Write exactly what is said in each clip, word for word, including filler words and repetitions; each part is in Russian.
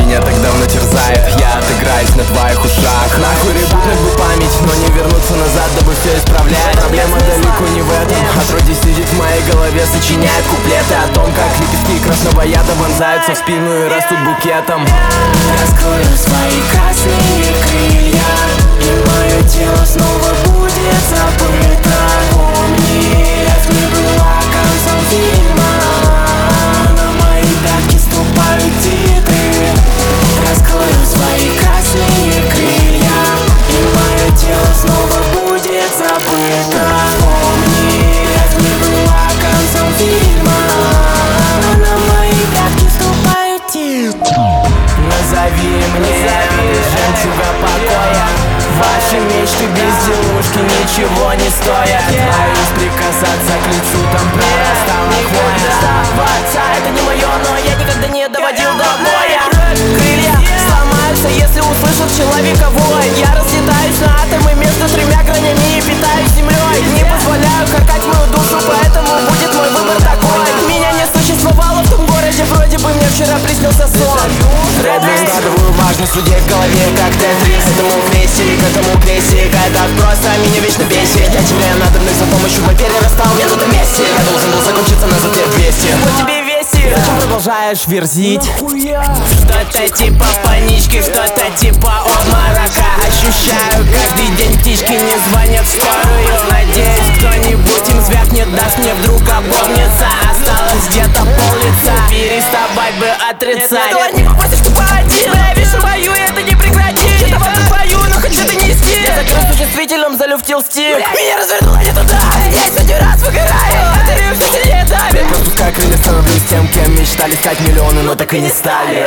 меня так давно терзает. Я отыграюсь на твоих ушах. Нахуй ребутнуть бы память, но не вернуться назад, дабы все исправлять. Проблема далеко не в этом. Отродье сидит в моей голове, сочиняет куплеты о том, как лепестки красного яда вонзаются в спину и растут букетом. Раскрою свои красные крылья, и мое тело снова будет забыто. Помни, это не было концом фильма. На мои пятки ступают тигры. Раскрою свои красные крылья, и мое тело снова будет забыто. Помни, это не было концом фильма. На мои пятки ступают тигры. Назови мне жемчуга покоя. Ваши мечты безделушки ничего не стоят. Боюсь прикасаться к лицу, там прорастала хвоя. Сдаваться, это не мое, но я никогда не доводил до боя. Крылья сломаются, если услышат человека вой. Я разлетаюсь на атомы между тремя гранями и питаюсь землей. Не позволяю каркать мою душу, поэтому будет мой выбор такой. Меня не существовало в том городе, вроде бы мне вчера приснился сон. Редвин, складываю важность людей в голове, как Тетрис. К этому крестик, к этому крестик, а так просто меня вечно бесит. Я тебе надобных за помощью мой перерастал, мне тут на месте. Я должен был закончиться на зате двести. Вот тебе весит. Зачем продолжаешь верзить? Что-то типа панички, что-то типа обморока. Ощущаю каждый день, птички не звонят в скорую. Надеюсь, кто-нибудь им звякнет, даст мне вдруг опомниться. Осталось где-то пол-лица, переставай бы отрицать. Нет, не попросишь, чтобы один. Я вечно бою, и это не прекратить. Я давно бою, но хочу это нести. Я закрыл существительным, залюфтил стиль. Меня развернуло не туда. Я сотни раз выгораю, батарею все сильнее давит. Распуская крылья, становлюсь тем, кем мечтали стать миллионы, но так и не стали.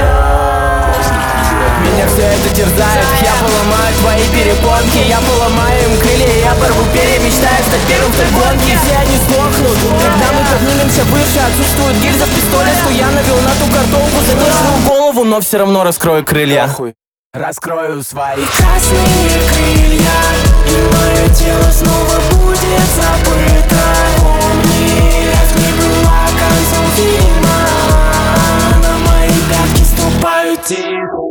Меня все это терзает. Я поломаю твои перепонки, я поломаю им крылья, я порву перья, мечтаю стать первым в той гонке. Все они сдохнут, когда мы поднимемся выше. Отсутствует гильза в пистоле, что я навел на ту картонку. Занесу голову, но все равно раскрою крылья. Раскрою свои красные крылья, и мое тело снова будет забыто. Помни, это не было концом фильма. На мои пятки ступают тигры.